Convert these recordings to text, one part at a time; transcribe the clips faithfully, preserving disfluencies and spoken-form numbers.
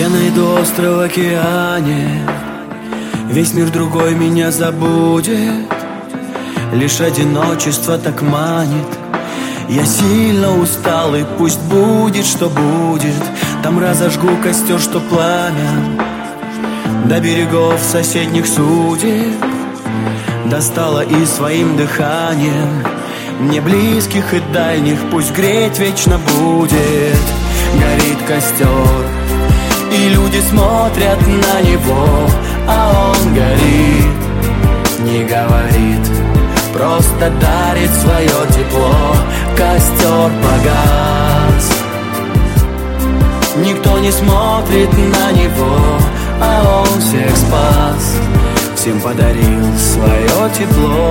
Я найду остров в океане, весь мир другой меня забудет. Лишь одиночество так манит. Я сильно устал, и пусть будет, что будет. Там разожгу костер, что пламя до берегов соседних судеб достало и своим дыханием. Мне близких и дальних пусть греть вечно будет. Горит костер, и люди смотрят на него, а он горит, не говорит, просто дарит свое тепло. Костер погас, никто не смотрит на него, а он всех спас, всем подарил свое тепло.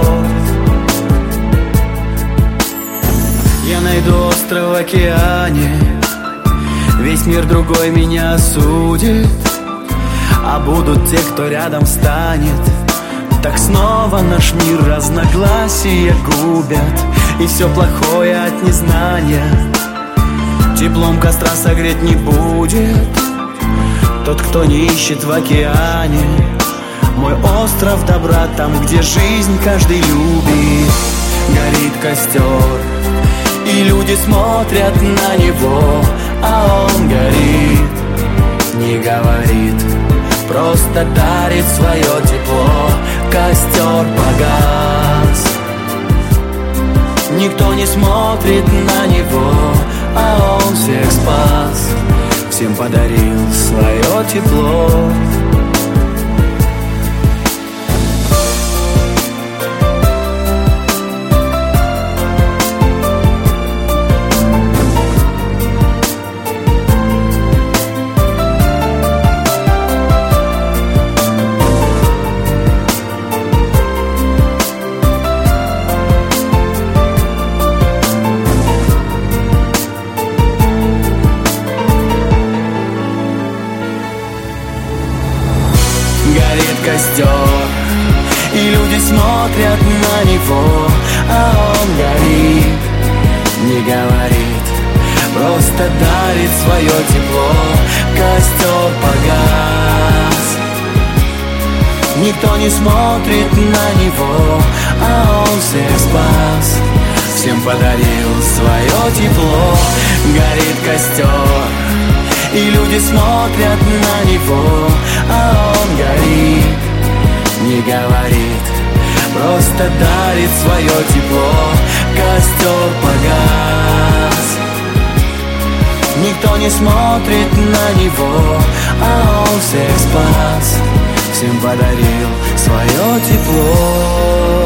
Я найду остров в океане, весь мир другой меня осудит, а будут те, кто рядом станет. Так снова наш мир разногласия губят, и все плохое от незнания теплом костра согреть не будет тот, кто не ищет в океане. Мой остров добра там, где жизнь каждый любит. Горит костер, и люди смотрят на него, а он горит, не говорит, просто дарит свое тепло. Костер погас, никто не смотрит на него, а он всех спас, всем подарил свое тепло. Горит костер, и люди смотрят на него, а он горит, не говорит, просто дарит свое тепло. Костер погас, никто не смотрит на него, а он всех спас, всем подарил свое тепло. Горит костер, и люди смотрят на него, а он горит, не говорит, просто дарит свое тепло. Костер погас, никто не смотрит на него, а он всех спас, всем подарил свое тепло.